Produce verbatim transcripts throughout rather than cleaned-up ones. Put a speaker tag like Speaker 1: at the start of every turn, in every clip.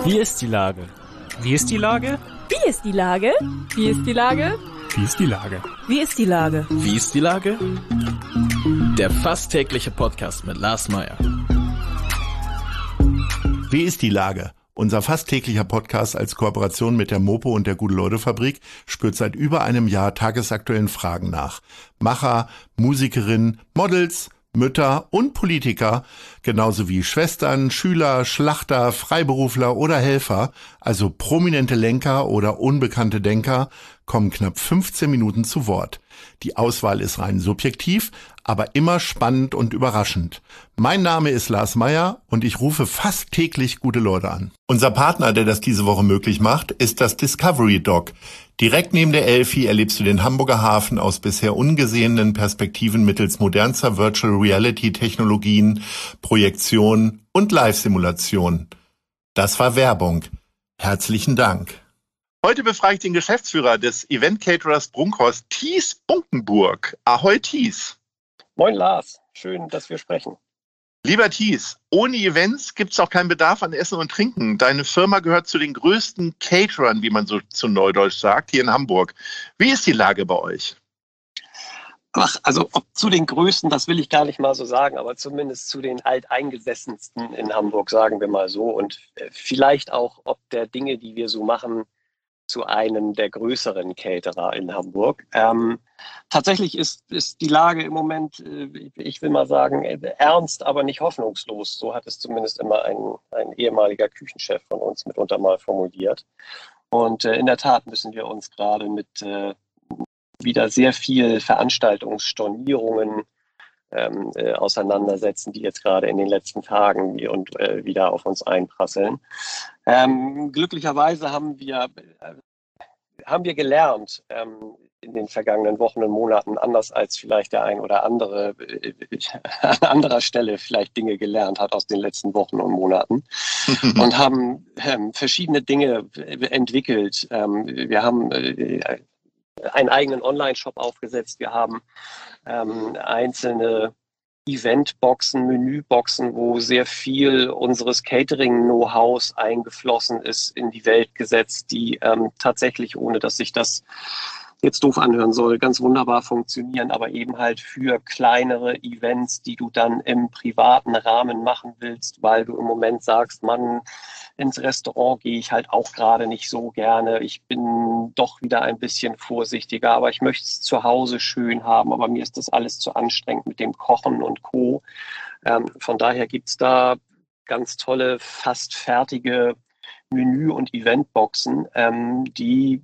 Speaker 1: Wie ist die Lage? Wie ist die Lage?
Speaker 2: Wie ist die Lage? Wie ist die Lage?
Speaker 1: Wie ist die Lage?
Speaker 2: Wie ist die Lage?
Speaker 3: Wie ist die Lage? Der fast tägliche Podcast mit Lars Meyer.
Speaker 4: Wie ist die Lage? Unser fast täglicher Podcast als Kooperation mit der Mopo und der Gute-Leute-Fabrik spürt seit über einem Jahr tagesaktuellen Fragen nach. Macher, Musikerinnen, Models, Mütter und Politiker, genauso wie Schwestern, Schüler, Schlachter, Freiberufler oder Helfer, also prominente Lenker oder unbekannte Denker, kommen knapp fünfzehn Minuten zu Wort. Die Auswahl ist rein subjektiv, aber immer spannend und überraschend. Mein Name ist Lars Meyer und ich rufe fast täglich gute Leute an. Unser Partner, der das diese Woche möglich macht, ist das Discovery Dock. Direkt neben der Elfi erlebst du den Hamburger Hafen aus bisher ungesehenen Perspektiven mittels modernster Virtual Reality Technologien, Projektion und Live-Simulation. Das war Werbung. Herzlichen Dank.
Speaker 5: Heute befrage ich den Geschäftsführer des Event-Caterers Brunkhorst, Thies Bunkenburg. Ahoi, Thies.
Speaker 6: Moin, Lars. Schön, dass wir sprechen.
Speaker 5: Lieber Thies, ohne Events gibt es auch keinen Bedarf an Essen und Trinken. Deine Firma gehört zu den größten Caterern, wie man so zu Neudeutsch sagt, hier in Hamburg. Wie ist die Lage bei euch?
Speaker 6: Ach, also ob zu den Größten, das will ich gar nicht mal so sagen, aber zumindest zu den alteingesessensten in Hamburg, sagen wir mal so. Und vielleicht auch ob der Dinge, die wir so machen, zu einem der größeren Caterer in Hamburg. Ähm, tatsächlich ist, ist die Lage im Moment, äh, ich will mal sagen, ernst, aber nicht hoffnungslos. So hat es zumindest immer ein, ein ehemaliger Küchenchef von uns mitunter mal formuliert. Und äh, in der Tat müssen wir uns gerade mit äh, wieder sehr viel Veranstaltungsstornierungen ähm, äh, auseinandersetzen, die jetzt gerade in den letzten Tagen und äh, wieder auf uns einprasseln. Ähm, glücklicherweise haben wir, äh, haben wir gelernt ähm, in den vergangenen Wochen und Monaten, anders als vielleicht der ein oder andere äh, an anderer Stelle vielleicht Dinge gelernt hat aus den letzten Wochen und Monaten und haben ähm, verschiedene Dinge entwickelt. Ähm, wir haben äh, einen eigenen Online-Shop aufgesetzt. Wir haben ähm, einzelne Eventboxen, Menüboxen, wo sehr viel unseres Catering-Know-hows eingeflossen ist, in die Welt gesetzt, die ähm, tatsächlich, ohne dass sich das jetzt doof anhören soll, ganz wunderbar funktionieren, aber eben halt für kleinere Events, die du dann im privaten Rahmen machen willst, weil du im Moment sagst, Mann, ins Restaurant gehe ich halt auch gerade nicht so gerne. Ich bin doch wieder ein bisschen vorsichtiger, aber ich möchte es zu Hause schön haben, aber mir ist das alles zu anstrengend mit dem Kochen und Co. Ähm, von daher gibt's da ganz tolle, fast fertige Menü- und Eventboxen, ähm, die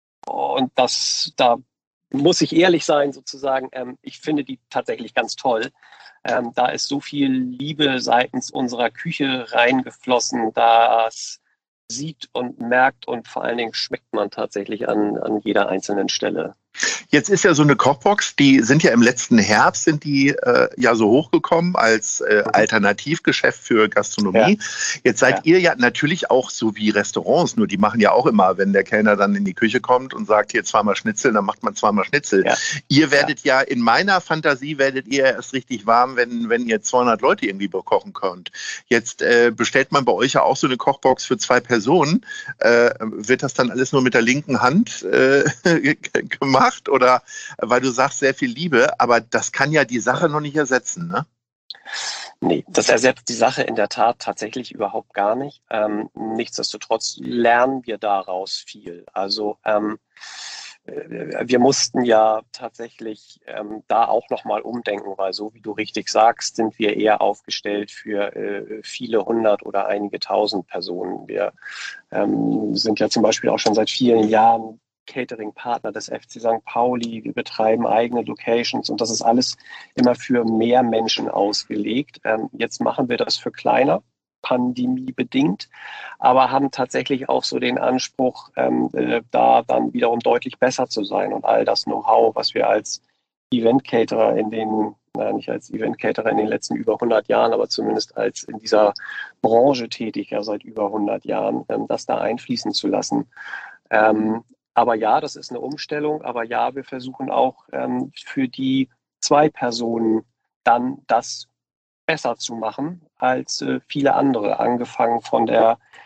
Speaker 6: Und das, da muss ich ehrlich sein, sozusagen, ähm, ich finde die tatsächlich ganz toll. Ähm, da ist so viel Liebe seitens unserer Küche reingeflossen, das sieht und merkt und vor allen Dingen schmeckt man tatsächlich an, an jeder einzelnen Stelle.
Speaker 5: Jetzt ist ja so eine Kochbox, die sind ja im letzten Herbst, sind die äh, ja so hochgekommen als äh, Alternativgeschäft für Gastronomie. Ja. Jetzt seid ja. ihr ja natürlich auch so wie Restaurants, nur die machen ja auch immer, wenn der Kellner dann in die Küche kommt und sagt, hier zweimal Schnitzel, dann macht man zweimal Schnitzel. Ja. Ihr werdet ja. ja, in meiner Fantasie werdet ihr erst richtig warm, wenn, wenn ihr zweihundert Leute irgendwie bekochen könnt. Jetzt äh, bestellt man bei euch ja auch so eine Kochbox für zwei Personen. Äh, wird das dann alles nur mit der linken Hand äh, gemacht? Oder weil du sagst, sehr viel Liebe, aber das kann ja die Sache noch nicht ersetzen, ne?
Speaker 6: Nee, das ersetzt die Sache in der Tat tatsächlich überhaupt gar nicht. Ähm, nichtsdestotrotz lernen wir daraus viel. Also ähm, wir mussten ja tatsächlich ähm, da auch nochmal umdenken, weil so wie du richtig sagst, sind wir eher aufgestellt für äh, viele hundert oder einige tausend Personen. Wir ähm, sind ja zum Beispiel auch schon seit vielen Jahren Catering-Partner des F C Sankt Pauli, wir betreiben eigene Locations und das ist alles immer für mehr Menschen ausgelegt. Ähm, jetzt machen wir das für kleiner, pandemiebedingt, aber haben tatsächlich auch so den Anspruch, ähm, äh, da dann wiederum deutlich besser zu sein und all das Know-how, was wir als Event-Caterer in den, na, nicht als Event-Caterer in den letzten über hundert Jahren, aber zumindest als in dieser Branche tätig, ja seit über hundert Jahren, ähm, das da einfließen zu lassen. Ähm, Aber ja, das ist eine Umstellung. Aber ja, wir versuchen auch ähm, für die zwei Personen dann das besser zu machen als äh, viele andere, angefangen von der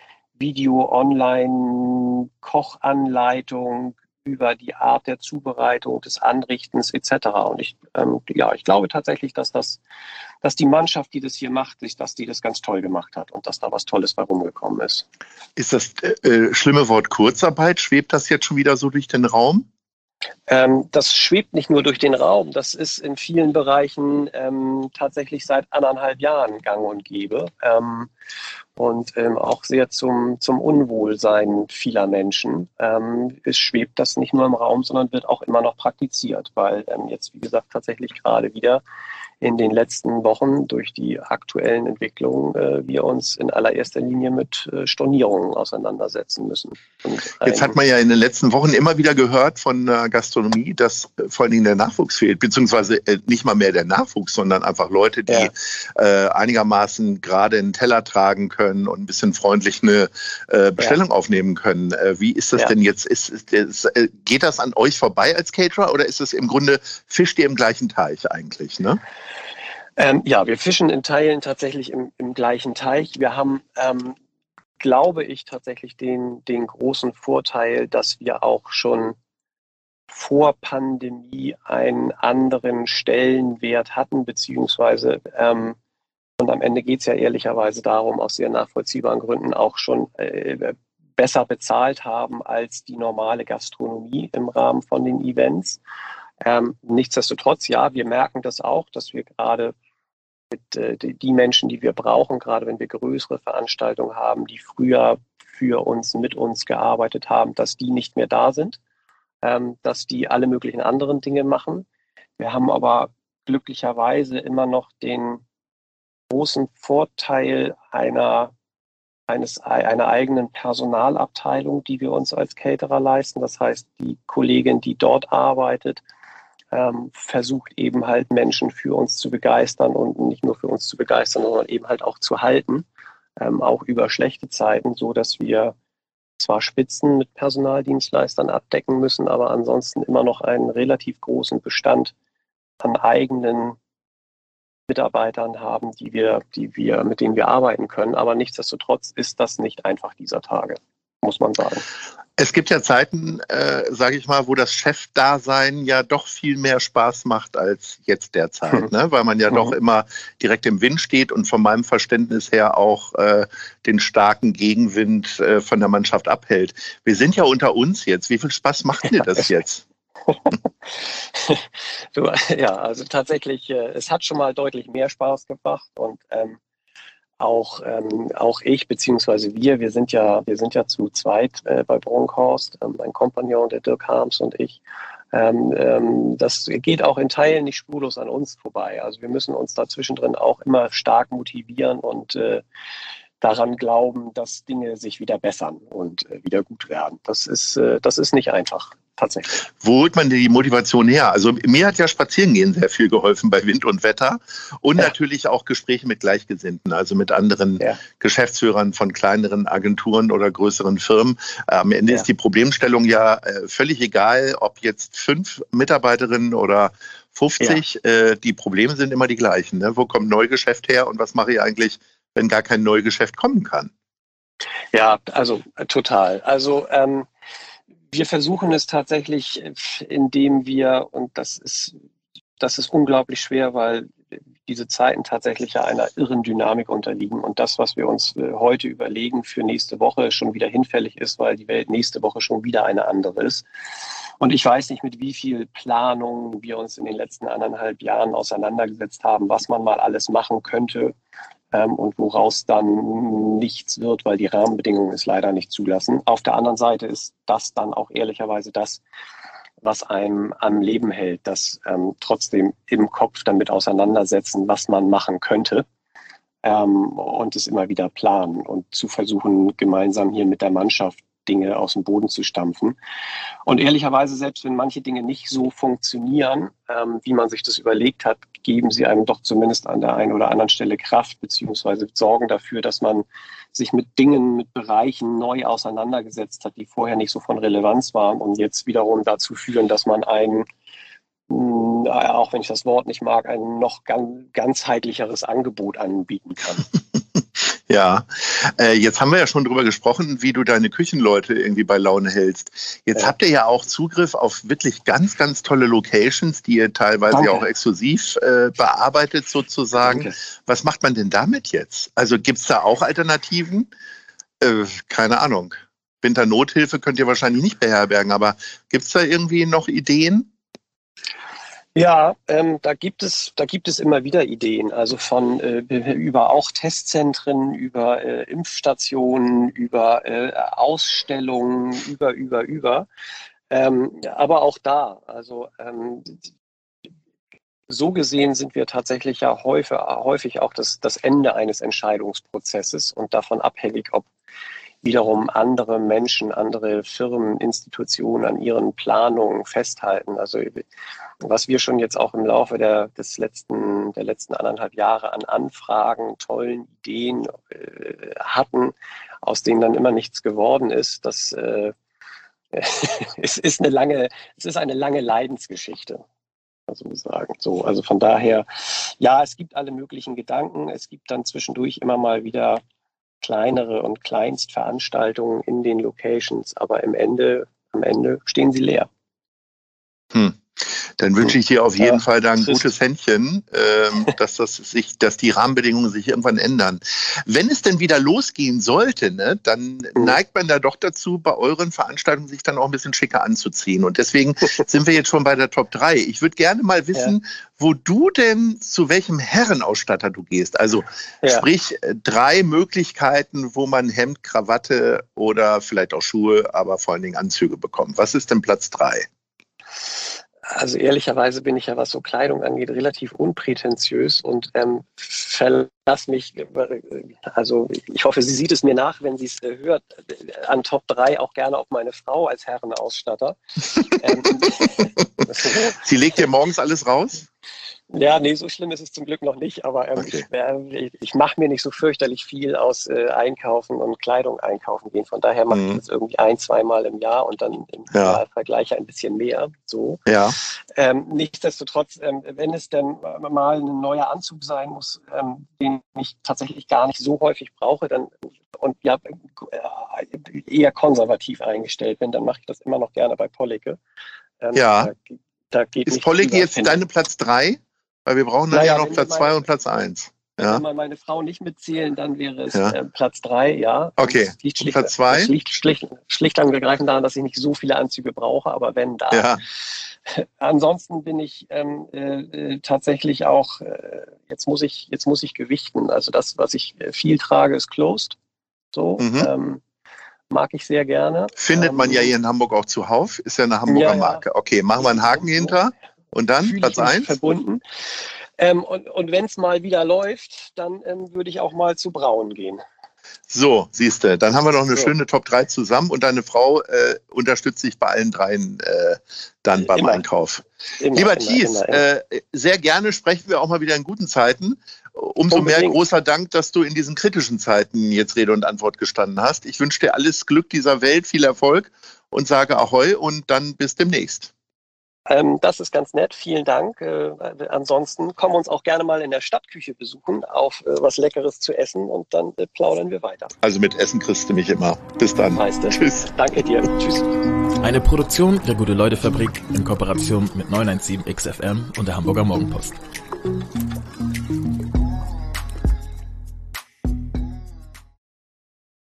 Speaker 6: Video, Online, Kochanleitung, über die Art der Zubereitung, des Anrichtens et cetera. Und ich, ähm, ja, ich glaube tatsächlich, dass das, dass die Mannschaft, die das hier macht, dass die das ganz toll gemacht hat und dass da was Tolles bei rumgekommen ist.
Speaker 5: Ist das äh, schlimme Wort Kurzarbeit? Schwebt das jetzt schon wieder so durch den Raum?
Speaker 6: Ähm, das schwebt nicht nur durch den Raum, das ist in vielen Bereichen ähm, tatsächlich seit anderthalb Jahren gang und gäbe ähm, und ähm, auch sehr zum, zum Unwohlsein vieler Menschen. Ähm, es schwebt das nicht nur im Raum, sondern wird auch immer noch praktiziert, weil ähm, jetzt, wie gesagt, tatsächlich gerade wieder in den letzten Wochen durch die aktuellen Entwicklungen äh, wir uns in allererster Linie mit äh, Stornierungen auseinandersetzen müssen. Und
Speaker 5: Jetzt hat man ja in den letzten Wochen immer wieder gehört von der Gastronomie, dass äh, vor allen Dingen der Nachwuchs fehlt, beziehungsweise äh, nicht mal mehr der Nachwuchs, sondern einfach Leute, die ja. äh, einigermaßen gerade einen Teller tragen können und ein bisschen freundlich eine äh, Bestellung ja. aufnehmen können. Äh, wie ist das ja. denn jetzt? Ist, ist, ist, äh, geht das an euch vorbei als Caterer oder ist es im Grunde, fischt ihr im gleichen Teich eigentlich, ne?
Speaker 6: Ähm, ja, wir fischen in Teilen tatsächlich im, im gleichen Teich. Wir haben, ähm, glaube ich, tatsächlich den, den großen Vorteil, dass wir auch schon vor Pandemie einen anderen Stellenwert hatten, beziehungsweise ähm, und am Ende geht es ja ehrlicherweise darum, aus sehr nachvollziehbaren Gründen auch schon äh, besser bezahlt haben als die normale Gastronomie im Rahmen von den Events. Ähm, nichtsdestotrotz, ja, wir merken das auch, dass wir gerade mit äh, die, die Menschen, die wir brauchen, gerade wenn wir größere Veranstaltungen haben, die früher für uns, mit uns gearbeitet haben, dass die nicht mehr da sind, ähm, dass die alle möglichen anderen Dinge machen. Wir haben aber glücklicherweise immer noch den großen Vorteil einer, eines, einer eigenen Personalabteilung, die wir uns als Caterer leisten. Das heißt, die Kollegin, die dort arbeitet, Ähm, versucht eben halt Menschen für uns zu begeistern und nicht nur für uns zu begeistern, sondern eben halt auch zu halten, ähm, auch über schlechte Zeiten, so dass wir zwar Spitzen mit Personaldienstleistern abdecken müssen, aber ansonsten immer noch einen relativ großen Bestand an eigenen Mitarbeitern haben, die wir, die wir, mit denen wir arbeiten können. Aber nichtsdestotrotz ist das nicht einfach dieser Tage, muss man sagen.
Speaker 5: Es gibt ja Zeiten, äh, sage ich mal, wo das Chefdasein ja doch viel mehr Spaß macht als jetzt derzeit, hm. ne? Weil man ja hm. doch immer direkt im Wind steht und von meinem Verständnis her auch äh, den starken Gegenwind äh, von der Mannschaft abhält. Wir sind ja unter uns jetzt. Wie viel Spaß macht dir das jetzt?
Speaker 6: du, ja, also tatsächlich, äh, es hat schon mal deutlich mehr Spaß gemacht und ähm, Auch, ähm, auch ich beziehungsweise wir, wir sind ja, wir sind ja zu zweit äh, bei Bronkhorst, ähm, mein Kompagnon, der Dirk Harms und ich. Ähm, ähm, das geht auch in Teilen nicht spurlos an uns vorbei. Also wir müssen uns da zwischendrin auch immer stark motivieren und äh, daran glauben, dass Dinge sich wieder bessern und äh, wieder gut werden. Das ist, äh, das ist nicht einfach. Tatsächlich.
Speaker 5: Wo holt man die Motivation her? Also mir hat ja Spazierengehen sehr viel geholfen bei Wind und Wetter und ja. natürlich auch Gespräche mit Gleichgesinnten, also mit anderen ja. Geschäftsführern von kleineren Agenturen oder größeren Firmen. Am Ende ja. ist die Problemstellung ja äh, völlig egal, ob jetzt fünf Mitarbeiterinnen oder fünfzig. Ja. Äh, die Probleme sind immer die gleichen. Ne? Wo kommt Neugeschäft her und was mache ich eigentlich, wenn gar kein Neugeschäft kommen kann?
Speaker 6: Ja, also äh, total. Also ähm, wir versuchen es tatsächlich, indem wir, und das ist, das ist unglaublich schwer, weil diese Zeiten tatsächlich ja einer irren Dynamik unterliegen und das, was wir uns heute überlegen für nächste Woche, schon wieder hinfällig ist, weil die Welt nächste Woche schon wieder eine andere ist. Und ich weiß nicht, mit wie viel Planung wir uns in den letzten anderthalb Jahren auseinandergesetzt haben, was man mal alles machen könnte. Ähm, und woraus dann nichts wird, weil die Rahmenbedingungen es leider nicht zulassen. Auf der anderen Seite ist das dann auch ehrlicherweise das, was einem am Leben hält, das ähm, trotzdem im Kopf damit auseinandersetzen, was man machen könnte ähm, und es immer wieder planen und zu versuchen, gemeinsam hier mit der Mannschaft Dinge aus dem Boden zu stampfen. Und ehrlicherweise, selbst wenn manche Dinge nicht so funktionieren, ähm, wie man sich das überlegt hat, geben sie einem doch zumindest an der einen oder anderen Stelle Kraft, beziehungsweise sorgen dafür, dass man sich mit Dingen, mit Bereichen neu auseinandergesetzt hat, die vorher nicht so von Relevanz waren und jetzt wiederum dazu führen, dass man ein, mh, auch wenn ich das Wort nicht mag, ein noch ganz, ganzheitlicheres Angebot anbieten kann.
Speaker 5: Ja, äh, jetzt haben wir ja schon drüber gesprochen, wie du deine Küchenleute irgendwie bei Laune hältst. Jetzt ja. habt ihr ja auch Zugriff auf wirklich ganz, ganz tolle Locations, die ihr teilweise Danke. auch exklusiv äh, bearbeitet sozusagen. Danke. Was macht man denn damit jetzt? Also gibt's da auch Alternativen? Äh, keine Ahnung. Winternothilfe könnt ihr wahrscheinlich nicht beherbergen, aber gibt's da irgendwie noch Ideen?
Speaker 6: Ja, ähm, da gibt es, da gibt es immer wieder Ideen, also von äh, über auch Testzentren, über äh, Impfstationen, über äh, Ausstellungen, über, über, über. Ähm, aber auch da, also ähm, so gesehen sind wir tatsächlich ja häufig, häufig auch das, das Ende eines Entscheidungsprozesses und davon abhängig, ob wiederum andere Menschen, andere Firmen, Institutionen an ihren Planungen festhalten. Also was wir schon jetzt auch im Laufe der, des letzten, der letzten anderthalb Jahre an Anfragen, tollen Ideen äh, hatten, aus denen dann immer nichts geworden ist, das äh, es ist eine lange, es ist eine lange Leidensgeschichte. Also sagen. So, also von daher, ja, es gibt alle möglichen Gedanken. Es gibt dann zwischendurch immer mal wieder kleinere und Kleinstveranstaltungen in den Locations, aber im Ende, am Ende stehen sie leer.
Speaker 5: Hm. Dann wünsche ich dir auf jeden
Speaker 6: ja,
Speaker 5: Fall da ein gutes Händchen, ähm, dass das sich, dass die Rahmenbedingungen sich irgendwann ändern. Wenn es denn wieder losgehen sollte, ne, dann mhm. neigt man da doch dazu, bei euren Veranstaltungen sich dann auch ein bisschen schicker anzuziehen. Und deswegen sind wir jetzt schon bei der Top drei. Ich würde gerne mal wissen, ja. wo du denn, zu welchem Herrenausstatter du gehst. Also ja. sprich, drei Möglichkeiten, wo man Hemd, Krawatte oder vielleicht auch Schuhe, aber vor allen Dingen Anzüge bekommt. Was ist denn Platz drei?
Speaker 6: Also ehrlicherweise bin ich ja, was so Kleidung angeht, relativ unprätentiös und ähm, verlass mich, also ich hoffe, sie sieht es mir nach, wenn sie es äh, hört, an Top drei auch gerne auf meine Frau als Herrenausstatter. ähm,
Speaker 5: sie legt dir morgens alles raus?
Speaker 6: Ja, nee, so schlimm ist es zum Glück noch nicht, aber ähm, okay. ich, äh, ich mache mir nicht so fürchterlich viel aus äh, Einkaufen und Kleidung einkaufen gehen. Von daher mache mhm. ich das irgendwie ein, zweimal im Jahr und dann im ja. Vergleich ein bisschen mehr. So.
Speaker 5: Ja.
Speaker 6: Ähm, nichtsdestotrotz, ähm, wenn es denn mal ein neuer Anzug sein muss, ähm, den ich tatsächlich gar nicht so häufig brauche, dann und ja äh, eher konservativ eingestellt bin, dann mache ich das immer noch gerne bei Pollicke. Ähm,
Speaker 5: ja.
Speaker 6: Da, da geht
Speaker 5: ist Pollicke jetzt finden. Deine Platz drei? Weil wir brauchen dann naja, ja noch Platz zwei und Platz eins. Ja.
Speaker 6: Wenn wir meine Frau nicht mitzählen, dann wäre es
Speaker 5: ja.
Speaker 6: äh, Platz drei, ja.
Speaker 5: Okay,
Speaker 6: schlicht,
Speaker 5: Platz zwei?
Speaker 6: Das liegt schlicht, schlicht und ergreifend daran, dass ich nicht so viele Anzüge brauche, aber wenn da.
Speaker 5: Ja.
Speaker 6: Ansonsten bin ich ähm, äh, tatsächlich auch, äh, jetzt muss ich, jetzt muss ich gewichten. Also das, was ich viel trage, ist Closed. So, mhm. ähm, mag ich sehr gerne.
Speaker 5: Findet
Speaker 6: ähm,
Speaker 5: man ja hier in Hamburg auch zuhauf, ist ja eine Hamburger
Speaker 6: ja,
Speaker 5: Marke. Okay, machen wir einen Haken so. hinter. Und dann
Speaker 6: Fühl
Speaker 5: Platz eins?
Speaker 6: Verbunden. Ähm, und und wenn es mal wieder läuft, dann ähm, würde ich auch mal zu Braun gehen.
Speaker 5: So, siehst du, dann haben wir noch eine
Speaker 6: so.
Speaker 5: schöne Top drei zusammen und deine Frau äh, unterstützt sich bei allen dreien äh, dann beim immer. Einkauf. Immer, Lieber immer, Thies, immer, immer. Äh, sehr gerne sprechen wir auch mal wieder in guten Zeiten. Umso Unbedingt. mehr großer Dank, dass du in diesen kritischen Zeiten jetzt Rede und Antwort gestanden hast. Ich wünsche dir alles Glück dieser Welt, viel Erfolg und sage Ahoi und dann bis demnächst.
Speaker 6: Ähm, das ist ganz nett, vielen Dank. Äh, ansonsten kommen wir uns auch gerne mal in der Stadtküche besuchen, auf äh, was Leckeres zu essen und dann äh, plaudern wir weiter.
Speaker 5: Also mit Essen kriegst du mich immer. Bis dann.
Speaker 6: Heißt es.
Speaker 5: Tschüss.
Speaker 6: Danke dir. Tschüss.
Speaker 3: Eine Produktion der Gute-Leute-Fabrik in Kooperation mit neun eins sieben X F M und der Hamburger Morgenpost.